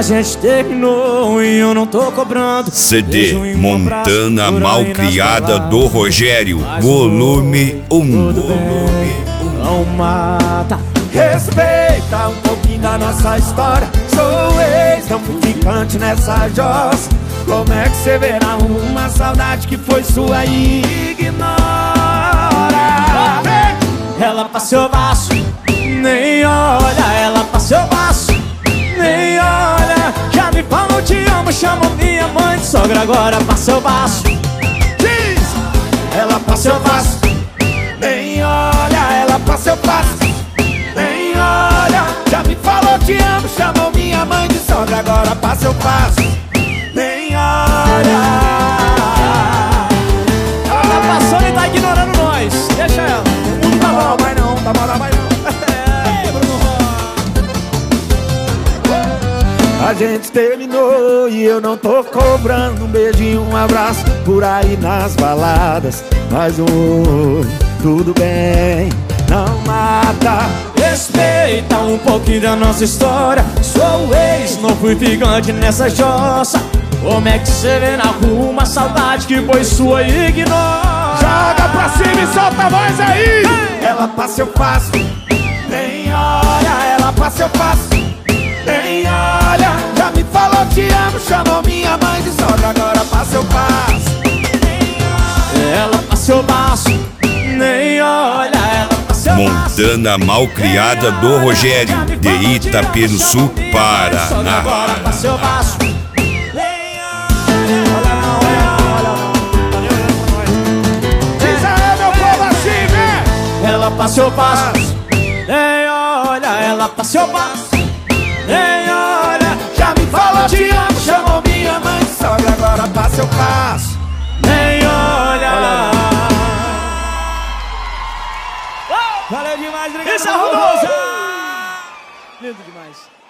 A gente terminou e eu não tô cobrando. CD Montana Malcriada do Rogério, volume 1. Não mata. Respeita um pouquinho da nossa história. Sou ex, não fui ficante nessa jossa. Como é que você verá uma saudade que foi sua e ignora? Ela passou baixo, nem olha. Ela passou baixo, nem olha. Já me falou te amo, chamou minha mãe de sogra. Agora passou baixo. Ela passou baixo, nem olha. Ela passou baixo, nem olha. Já me falou te amo, chamou minha mãe de sogra. Agora passou baixo, nem olha. Ela tá passando e tá ignorando nós. Deixa ela. Não tá mal, vai não, tá mal, vai não. A gente terminou e eu não tô cobrando um beijinho, um abraço por aí nas baladas. Mas tudo bem, não mata. Respeita um pouquinho da nossa história. Sou ex, não fui ficante nessa jossa. Como é que você vê na rua uma saudade que foi sua e ignora? Joga pra cima e solta a voz aí. Ela passa, eu passo, nem olha. Ela passa, eu passo, nem olha. Já me falou te amo, chamou minha mãe de sogra. Agora passa, eu passo, nem olha. Ela passou baixo, nem olha. Ela passou baixo, Montana Malcriada do Rogério, de Itaperuçu, Paraná. agora passou baixo. Ela passou passo, nem olha. Ela passou passo, nem olha. Já me falou te amo, chamou minha mãe de sogra. Agora passa, eu passo, nem olha. Valeu demais, obrigado. Isso arrumou! Lindo demais.